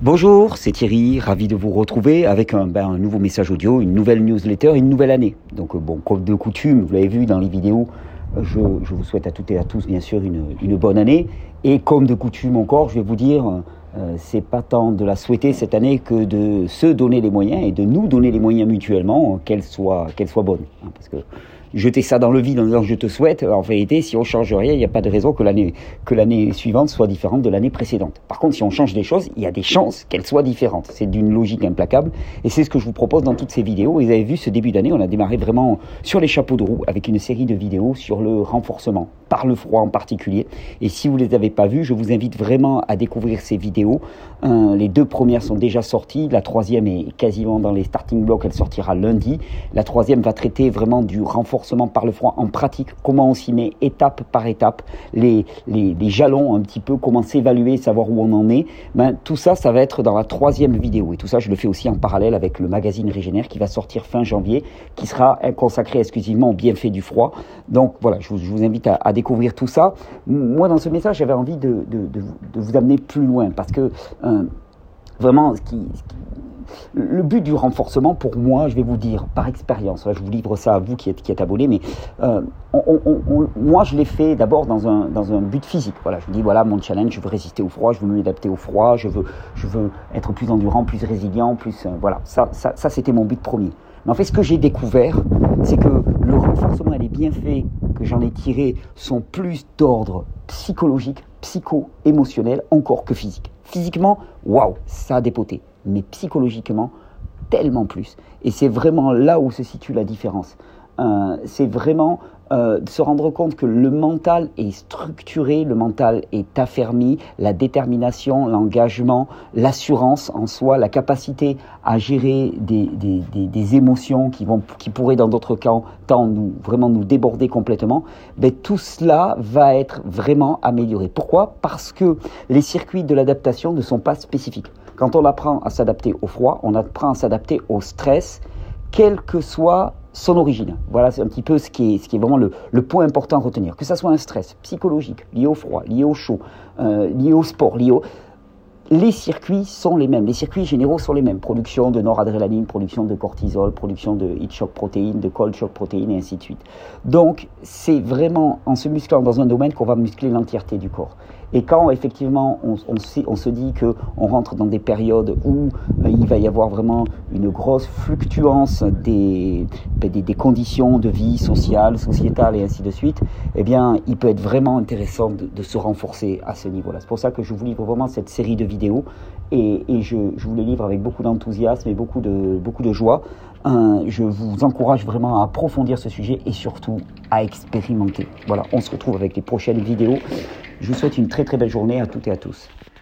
Bonjour, c'est Thierry, ravi de vous retrouver avec un nouveau message audio, une nouvelle newsletter, une nouvelle année. Donc comme de coutume, vous l'avez vu dans les vidéos, je vous souhaite à toutes et à tous bien sûr une bonne année. Et comme de coutume encore, je vais vous dire, c'est pas tant de la souhaiter cette année que de se donner les moyens et de nous donner les moyens mutuellement, qu'elle soit bonne. Parce que jeter ça dans le vide en disant je te souhaite, en vérité, si on change rien, il n'y a pas de raison que l'année suivante soit différente de l'année précédente. Par contre, si on change des choses, il y a des chances qu'elles soient différentes. C'est d'une logique implacable et c'est ce que je vous propose dans toutes ces vidéos. Et vous avez vu, ce début d'année, on a démarré vraiment sur les chapeaux de roue avec une série de vidéos sur le renforcement, par le froid en particulier. Et si vous ne les avez pas vues, je vous invite vraiment à découvrir ces vidéos. Les deux premières sont déjà sorties, la troisième est quasiment dans les starting blocks, elle sortira lundi. La troisième va traiter vraiment du renforcement par le froid en pratique, comment on s'y met étape par étape, les jalons un petit peu, comment s'évaluer, savoir où on en est. Tout ça, ça va être dans la troisième vidéo. Et tout ça, je le fais aussi en parallèle avec le magazine Régénère qui va sortir fin janvier, qui sera consacré exclusivement aux bienfaits du froid. Donc voilà, je vous invite à découvrir tout ça. Moi, dans ce message, j'avais envie de vous amener plus loin parce que vraiment, le but du renforcement, pour moi, je vais vous dire, par expérience, je vous livre ça à vous qui êtes abonnés, mais moi, je l'ai fait d'abord dans un but physique. Voilà, je vous dis, voilà, mon challenge, je veux résister au froid, je veux m'adapter au froid, je veux être plus endurant, plus résilient, plus... voilà, ça c'était mon but premier. Mais en fait, ce que j'ai découvert, c'est que le renforcement et les bienfaits que j'en ai tirés sont plus d'ordre psychologique, psycho-émotionnel, encore que physique. Physiquement, waouh, ça a dépoté. Mais psychologiquement, tellement plus. Et c'est vraiment là où se situe la différence. C'est vraiment de se rendre compte que le mental est structuré, le mental est affermi, la détermination, l'engagement, l'assurance en soi, la capacité à gérer des émotions qui pourraient dans d'autres temps vraiment nous déborder complètement, tout cela va être vraiment amélioré. Pourquoi ? Parce que les circuits de l'adaptation ne sont pas spécifiques. Quand on apprend à s'adapter au froid, on apprend à s'adapter au stress, quelle que soit son origine. Voilà, c'est un petit peu ce qui est vraiment le point important à retenir. Que ça soit un stress psychologique, lié au froid, lié au chaud, lié au sport, les circuits sont les mêmes. Les circuits généraux sont les mêmes. Production de noradrénaline, production de cortisol, production de heat shock protéine, de cold shock protéine, et ainsi de suite. Donc, c'est vraiment en se musclant dans un domaine qu'on va muscler l'entièreté du corps. Et quand effectivement on se dit qu'on rentre dans des périodes où il va y avoir vraiment une grosse fluctuance des conditions de vie sociale, sociétale et ainsi de suite, eh bien il peut être vraiment intéressant de se renforcer à ce niveau-là. C'est pour ça que je vous livre vraiment cette série de vidéos et je vous les livre avec beaucoup d'enthousiasme et beaucoup de joie. Je vous encourage vraiment à approfondir ce sujet et surtout à expérimenter. Voilà, on se retrouve avec les prochaines vidéos. Je vous souhaite une très très belle journée à toutes et à tous.